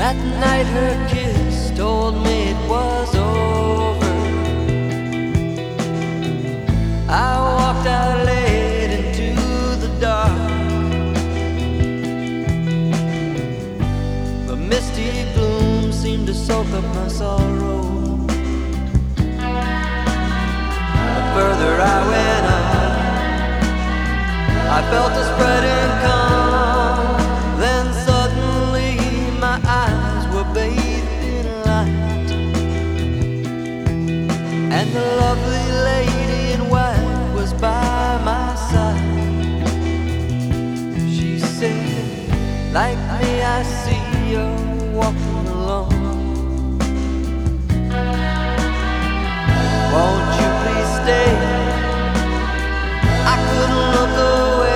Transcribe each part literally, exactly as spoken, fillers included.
That night her kiss told me it was over. I walked out late into the dark. The misty gloom seemed to soak up my sorrow. The further I went on, I felt a spreading calm. Then suddenly my eyes were bathed in light, and the lovely lady in white was by my side. She said, like me I see you're walking alone. Won't you please stay? I couldn't look away.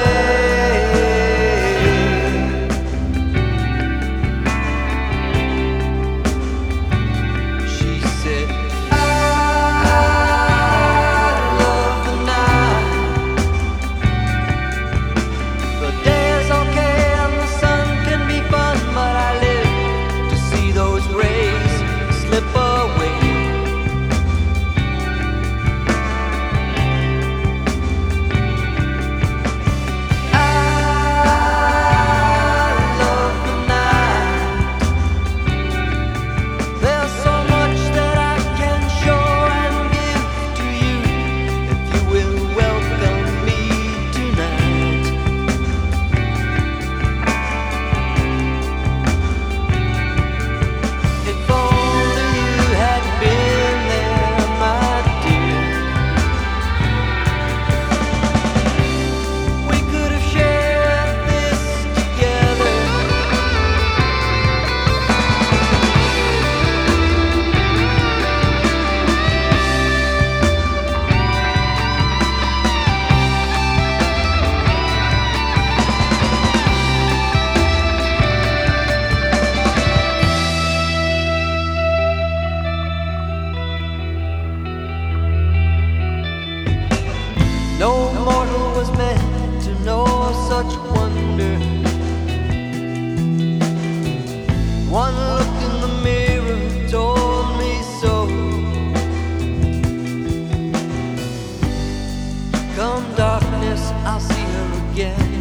No mortal was meant to know such wonder. One look in the mirror told me so. Come darkness, I'll see her again.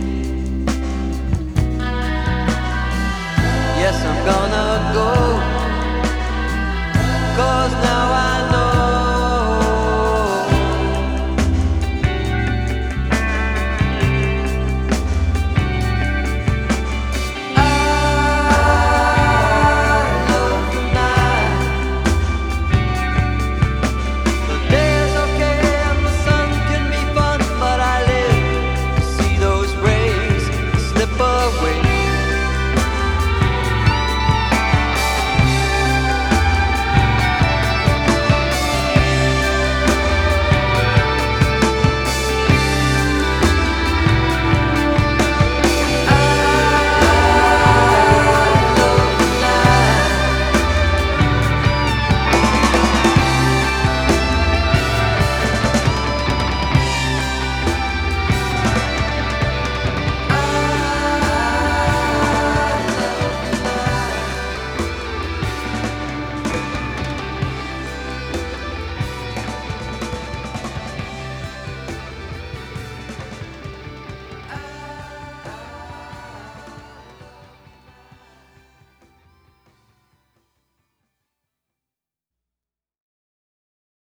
Yes, I'm gonna go, 'cause now